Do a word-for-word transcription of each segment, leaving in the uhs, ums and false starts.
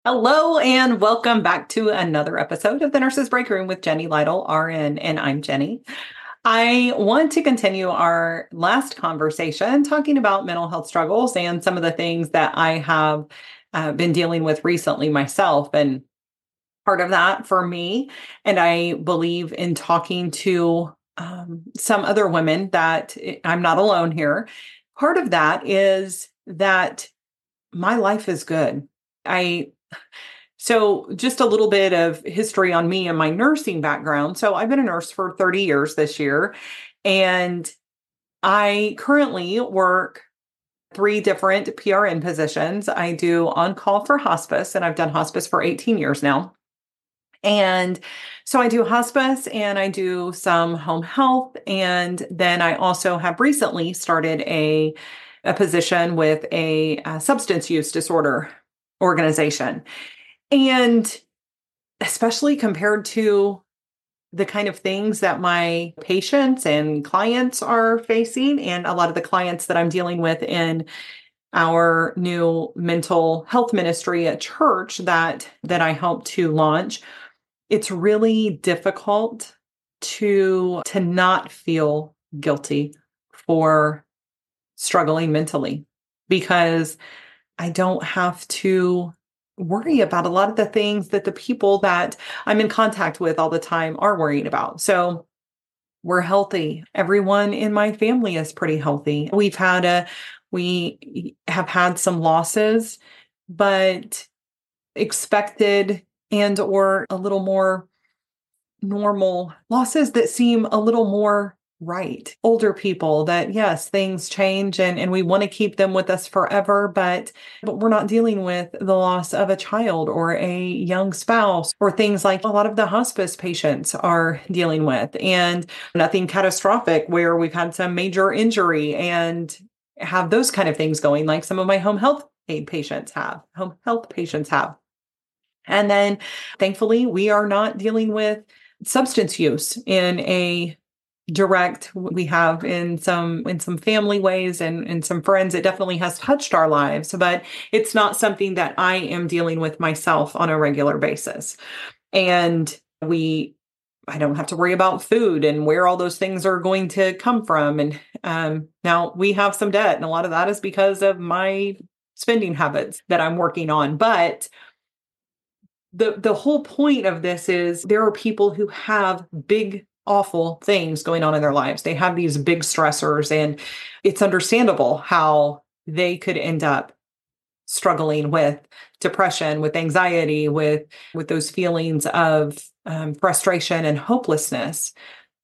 Hello and welcome back to another episode of the Nurses Break Room with Jenny Lytle, R N, and I'm Jenny. I want to continue our last conversation talking about mental health struggles and some of the things that I have uh, been dealing with recently myself. And part of that for me, and I believe in talking to um, some other women that I'm not alone here. Part of that is that my life is good. I so, just a little bit of history on me and my nursing background. So, I've been a nurse for thirty years this year, and I currently work three different P R N positions. I do on call for hospice, and I've done hospice for eighteen years now. And so, I do hospice and I do some home health. And then I also have recently started a, a position with a, a substance use disorder organization. And especially compared to the kind of things that my patients and clients are facing, and a lot of the clients that I'm dealing with in our new mental health ministry at church that that I help to launch, it's really difficult to to not feel guilty for struggling mentally because I don't have to worry about a lot of the things that the people that I'm in contact with all the time are worrying about. So we're healthy. Everyone in my family is pretty healthy. We've had a, we have had some losses, but expected and or a little more normal losses that seem a little more right. Older people that, yes, things change and, and we want to keep them with us forever, but but we're not dealing with the loss of a child or a young spouse or things like a lot of the hospice patients are dealing with, and nothing catastrophic where we've had some major injury and have those kind of things going like some of my home health aid patients have, home health patients have. And then thankfully, we are not dealing with substance use in a direct we have in some in some family ways and and some friends. It definitely has touched our lives, but it's not something that I am dealing with myself on a regular basis. And we I don't have to worry about food and where all those things are going to come from. And um, now we have some debt, and a lot of that is because of my spending habits that I'm working on. But the the whole point of this is there are people who have big awful things going on in their lives. They have these big stressors, and it's understandable how they could end up struggling with depression, with anxiety, with with those feelings of um, frustration and hopelessness.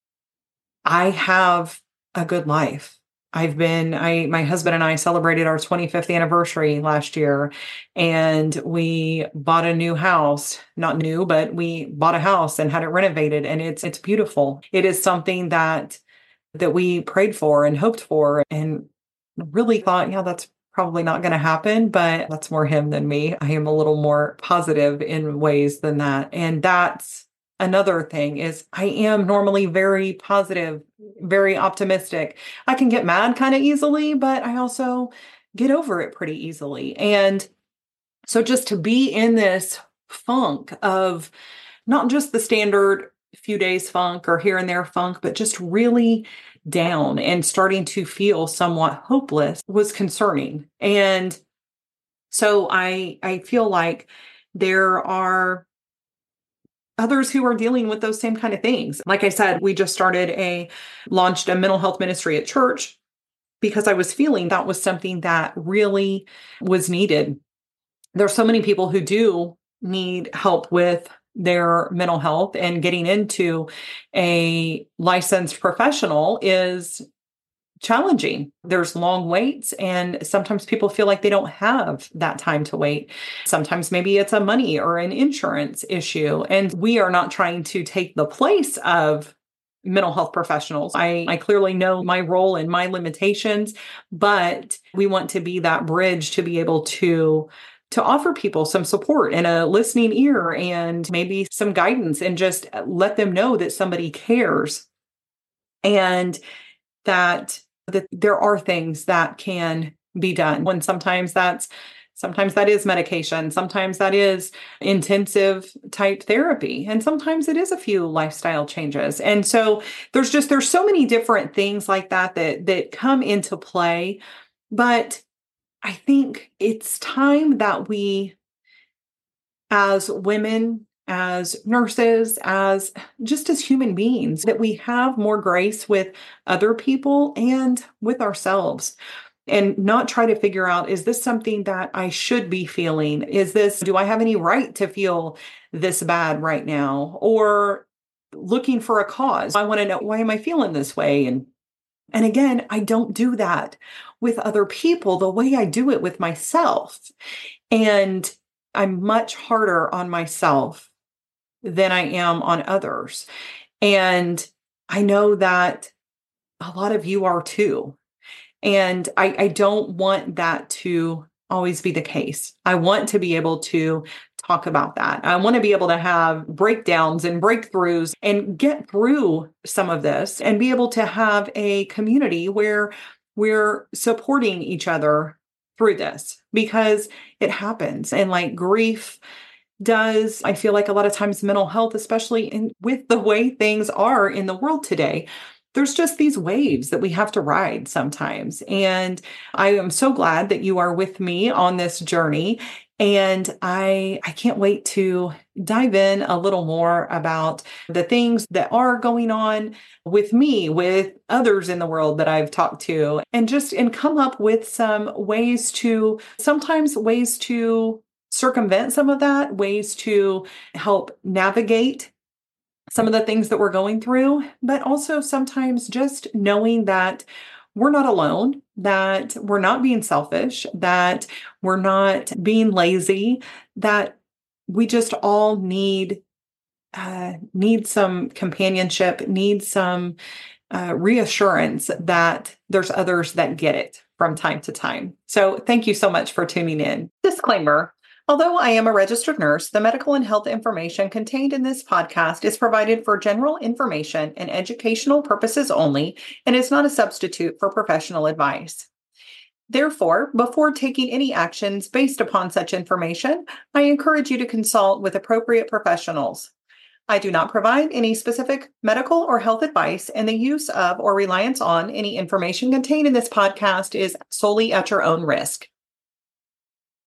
I have a good life. I've been, I, my husband and I celebrated our twenty-fifth anniversary last year, and we bought a new house, not new, but we bought a house and had it renovated, and it's, it's beautiful. It is something that, that we prayed for and hoped for and really thought, yeah, that's probably not going to happen, but that's more him than me. I am a little more positive in ways than that. And that's another thing is I am normally very positive, very optimistic. I can get mad kind of easily, but I also get over it pretty easily. And so just to be in this funk of not just the standard few days funk or here and there funk, but just really down and starting to feel somewhat hopeless was concerning. And so I I feel like there are others who are dealing with those same kind of things. Like I said, we just started a launched a mental health ministry at church because I was feeling that was something that really was needed. There's so many people who do need help with their mental health, and getting into a licensed professional is challenging. There's long waits, and sometimes people feel like they don't have that time to wait. Sometimes maybe it's a money or an insurance issue, and we are not trying to take the place of mental health professionals. I, I clearly know my role and my limitations, but we want to be that bridge to be able to to offer people some support and a listening ear and maybe some guidance, and just let them know that somebody cares, and that that there are things that can be done. When sometimes that's Sometimes that is medication. Sometimes that is intensive type therapy. And sometimes it is a few lifestyle changes. And so there's just, there's so many different things like that that, that come into play. But I think it's time that we, as women, as nurses, as just as human beings, that we have more grace with other people and with ourselves. And not try to figure out, is this something that I should be feeling? Is this, do I have any right to feel this bad right now? Or looking for a cause. I want to know, why am I feeling this way? And and again, I don't do that with other people the way I do it with myself. And I'm much harder on myself than I am on others. And I know that a lot of you are too. And I, I don't want that to always be the case. I want to be able to talk about that. I want to be able to have breakdowns and breakthroughs and get through some of this and be able to have a community where we're supporting each other through this, because it happens. And like grief does, I feel like a lot of times mental health, especially in with the way things are in the world today, there's just these waves that we have to ride sometimes. And I am so glad that you are with me on this journey. And I, I can't wait to dive in a little more about the things that are going on with me, with others in the world that I've talked to, and just and come up with some ways to, sometimes ways to circumvent some of that, ways to help navigate some of the things that we're going through, but also sometimes just knowing that we're not alone, that we're not being selfish, that we're not being lazy, that we just all need uh, need some companionship, need some uh, reassurance that there's others that get it from time to time. So thank you so much for tuning in. Disclaimer. Although I am a registered nurse, the medical and health information contained in this podcast is provided for general information and educational purposes only and is not a substitute for professional advice. Therefore, before taking any actions based upon such information, I encourage you to consult with appropriate professionals. I do not provide any specific medical or health advice, and the use of or reliance on any information contained in this podcast is solely at your own risk.